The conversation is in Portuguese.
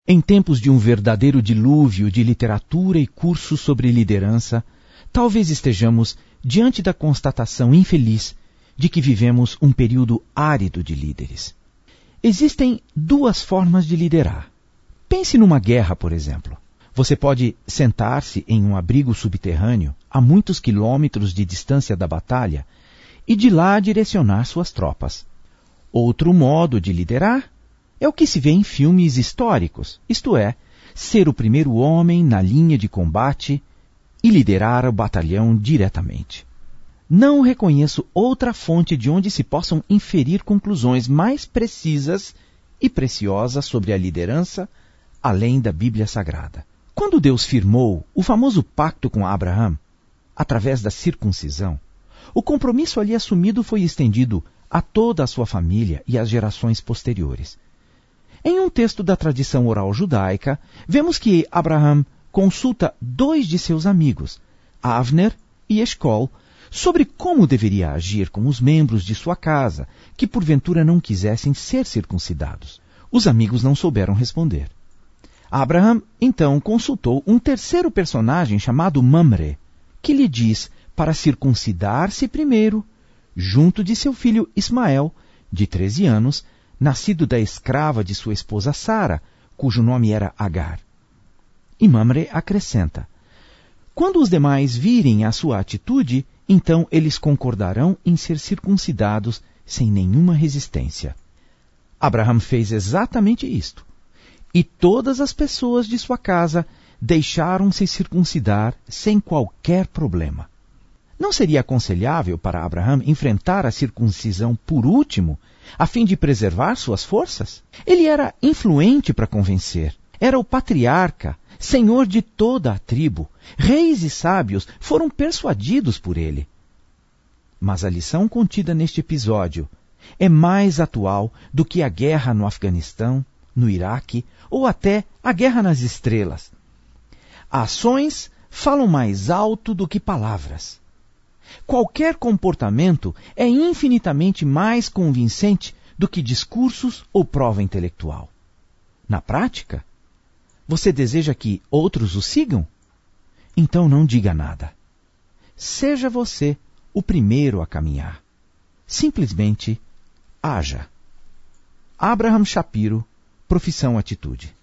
Em tempos de um verdadeiro dilúvio de literatura e cursos sobre liderança, talvez estejamos diante da constatação infeliz de que vivemos um período árido de líderes. Existem duas formas de liderar. Pense numa guerra, por exemplo. Você pode sentar-se em um abrigo subterrâneo a muitos quilômetros de distância da batalha e de lá direcionar suas tropas. Outro modo de liderar é o que se vê em filmes históricos, isto é, ser o primeiro homem na linha de combate e liderar o batalhão diretamente. Não reconheço outra fonte de onde se possam inferir conclusões mais precisas e preciosas sobre a liderança, além da Bíblia Sagrada. Quando Deus firmou o famoso pacto com Abraão, através da circuncisão, o compromisso ali assumido foi estendido a toda a sua família e às gerações posteriores. Em um texto da tradição oral judaica, vemos que Abraão consulta 2 de seus amigos, Avner e Escol, sobre como deveria agir com os membros de sua casa, que porventura não quisessem ser circuncidados. Os amigos não souberam responder. Abraão, então, consultou um terceiro personagem chamado Mamre, que lhe diz para circuncidar-se primeiro, junto de seu filho Ismael, de 13 anos, nascido da escrava de sua esposa Sara, cujo nome era Agar. E Mamre acrescenta: quando os demais virem a sua atitude, então eles concordarão em ser circuncidados sem nenhuma resistência. Abraão fez exatamente isto. E todas as pessoas de sua casa deixaram-se circuncidar sem qualquer problema. Não seria aconselhável para Abraão enfrentar a circuncisão por último, a fim de preservar suas forças? Ele era influente para convencer. Era o patriarca, senhor de toda a tribo. Reis e sábios foram persuadidos por ele. Mas a lição contida neste episódio é mais atual do que a guerra no Afeganistão, no Iraque ou até a guerra nas estrelas. Ações falam mais alto do que palavras. Qualquer comportamento é infinitamente mais convincente do que discursos ou prova intelectual. Na prática, você deseja que outros o sigam? Então não diga nada. Seja você o primeiro a caminhar. Simplesmente haja. Abraham Shapiro, Profissão Atitude.